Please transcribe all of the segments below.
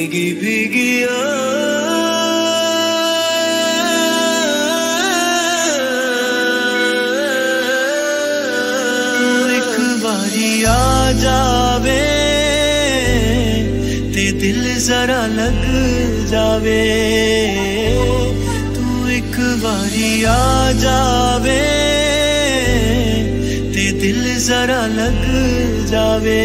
भीगी भीगी एक बारी आ जावे ते दिल जरा लग जावे तू एक बारी आ जावे ते दिल जरा लग जावे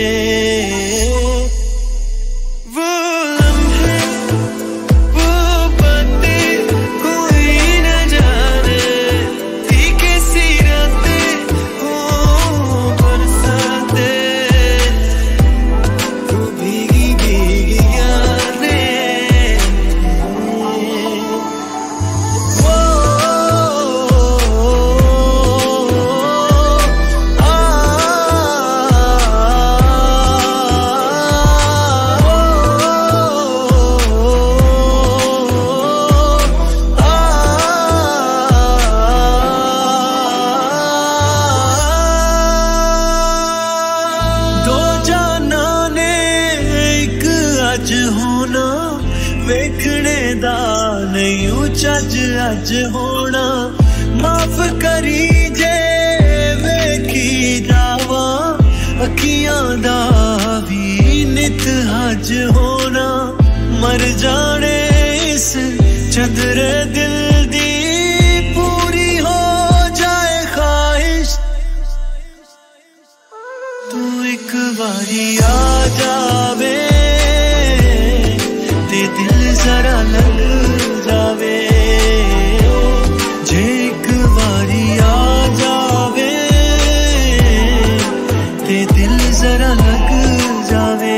होना वेखने दा नहीं चज अज होना माफ करी जे वेखी जावा अखियां दा भी नित हज होना मर जाने इस चंदरे दिल दी पूरी हो जाए ख्वाहिश तू एक बारी आ जावे दिल जरा लग जावे जे एक बारी आ जावे ते दिल जरा लग जावे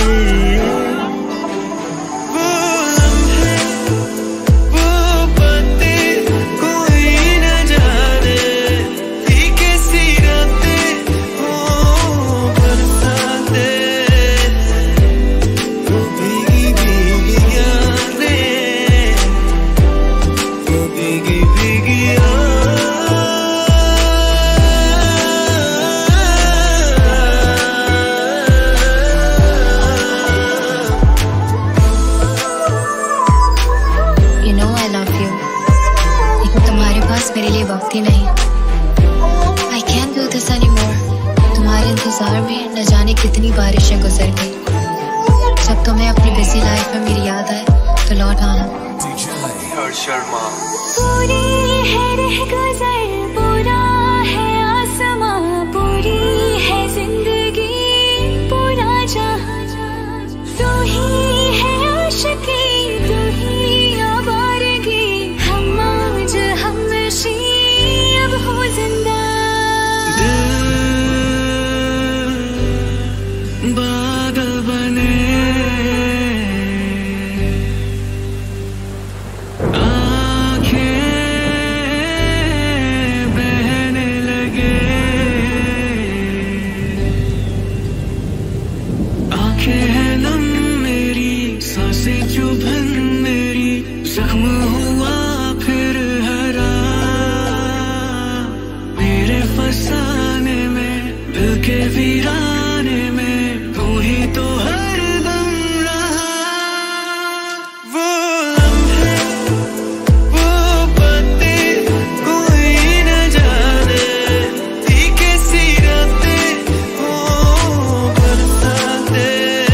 मेरे लिए वक्त ही नहीं I can't do this anymore तुम्हारे इंतजार में न जाने कितनी बारिशें गुजर गई जब तुम्हें अपनी बिजी लाइफ में मेरी याद आए तो लौट आना शर्मा पूरी है रह गुजर पूरा है आसमां पूरी है जिंदगी पूरा जहां तू ही है आशिकी तू ही आवारगी हम आज हमशी अब हो जिंदा बादल बने चुभन मेरी जख्म हुआ फिर हरा मेरे फसाने में दिल के वीराने में तू ही तो हरदम रहा वो लम्हे वो बातें कोई न जाने थी कैसी रातें हो बरसाते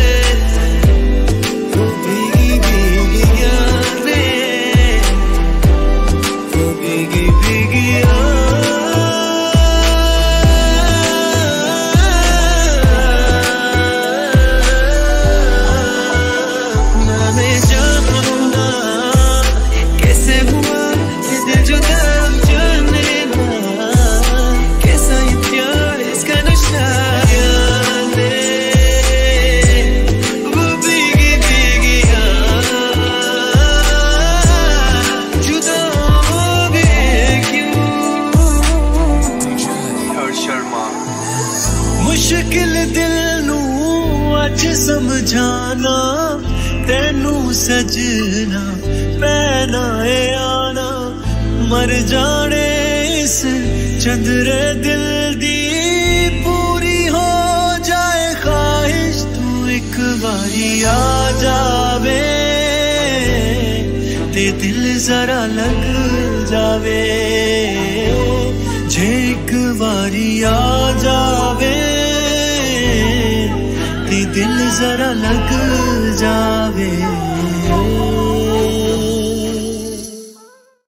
मुश्किल दिल नू अज समझाना तेनू सजना पैना ए आना मर जाने इस चंदरे दिल दी पूरी हो जाए ख्वाहिश तू एक बारी आ जावे ते दिल जरा लग जावे जे एक बारी आ जावे ते दिल जरा लग जावे